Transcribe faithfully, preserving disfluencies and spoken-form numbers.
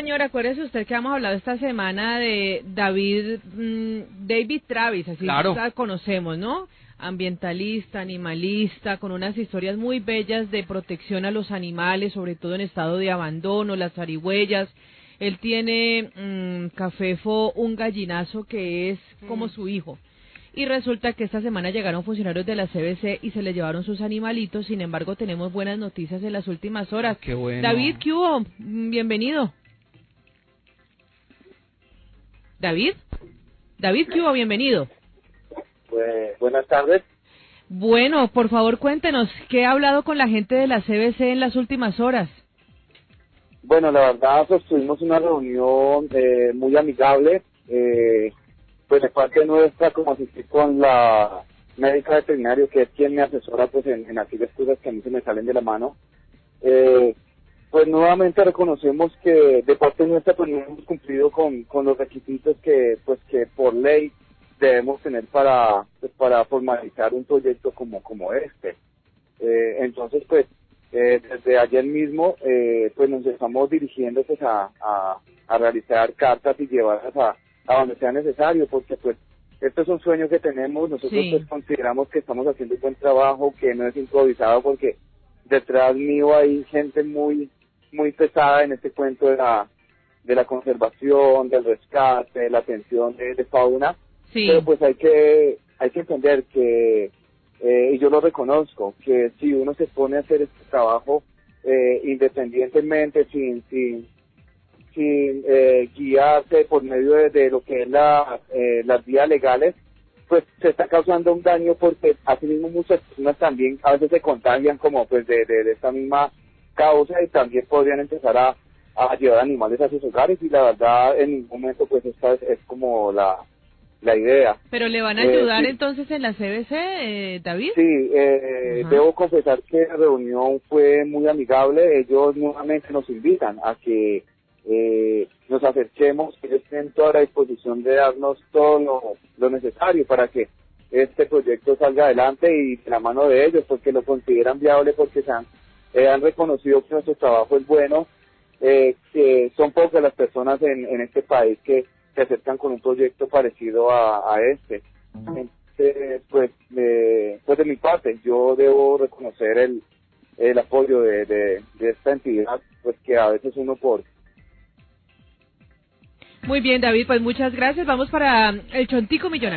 Señora, acuérdese usted que hemos hablado esta semana de David, mmm, David Travis, así Claro. la conocemos, ¿no? Ambientalista, animalista, con unas historias muy bellas de protección a los animales, sobre todo en estado de abandono, las zarigüeyas. Él tiene mmm, Cafefo, un gallinazo que es como su hijo. Y resulta que esta semana llegaron funcionarios de la C B C y se le llevaron sus animalitos. Sin embargo, tenemos buenas noticias en las últimas horas. Qué bueno. David, ¿qué hubo? Mm, Bienvenido. David. David, ¿qué hubo? Bienvenido. Pues, buenas tardes. Bueno, por favor, cuéntenos, ¿qué ha hablado con la gente de la C B C en las últimas horas? Bueno, la verdad, pues tuvimos una reunión eh, muy amigable, eh, pues de parte nuestra, como asistir con la médica veterinaria, que es quien me asesora pues en, en aquellas cosas que a mí se me salen de la mano. Eh, pues nuevamente reconocemos que de parte nuestra pues no hemos cumplido con, con los requisitos que pues que por ley debemos tener para pues, para formalizar un proyecto como como este. Eh, entonces, pues, eh, desde ayer mismo, eh, pues nos estamos dirigiendo pues a, a, a realizar cartas y llevarlas a, a donde sea necesario, porque pues este es un sueño que tenemos. Nosotros Sí. pues consideramos que estamos haciendo un buen trabajo, que no es improvisado, porque detrás mío hay gente muy muy pesada en este cuento de la de la conservación, del rescate, de la atención de, de fauna, pero Sí. pues hay que hay que entender que eh, y yo lo reconozco, que si uno se pone a hacer este trabajo eh, independientemente, sin sin, sin eh, guiarse por medio de, de lo que es la, eh, las vías legales, pues se está causando un daño, porque así mismo muchas personas también a veces se contagian como pues de, de, de esta misma causa, y también podrían empezar a, a llevar animales a sus hogares, y la verdad en ningún momento pues esta es, es como la, la idea. ¿Pero le van a Eh, ayudar sí, entonces en la C B C, eh, David? Sí, eh, Ajá. debo confesar que la reunión fue muy amigable. Ellos nuevamente nos invitan a que eh, nos acerquemos, que ellos tienen toda la disposición de darnos todo lo, lo necesario para que este proyecto salga adelante, y de la mano de ellos, porque lo consideran viable, porque se han, eh, han reconocido que nuestro trabajo es bueno, eh, que son pocas las personas en, en este país que se acercan con un proyecto parecido a, a este. Entonces, pues, eh, pues de mi parte, yo debo reconocer el, el apoyo de, de, de esta entidad, pues que a veces uno por... Muy bien, David, pues muchas gracias. Vamos para el Chontico Millonario.